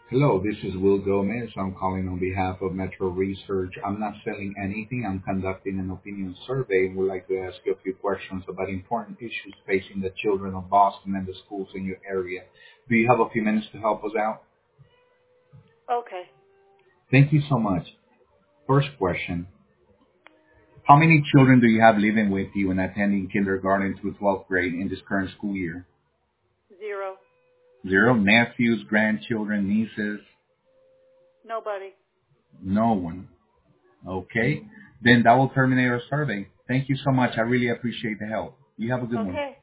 Hello, this is Will Gomez. I'm calling on behalf of Metro Research. I'm not selling anything. I'm conducting an opinion survey and would like to ask you a few questions about important issues facing the children of Boston and the schools in your area. Do you have a few minutes to help us out? Okay. Thank you so much. First question. How many children do you have living with you and attending kindergarten through 12th grade in this current school year? 0. Zero. Nephews, grandchildren, nieces? Nobody. No one. Okay. Then that will terminate our survey. Thank you so much. I really appreciate the help. You have a good one. Okay.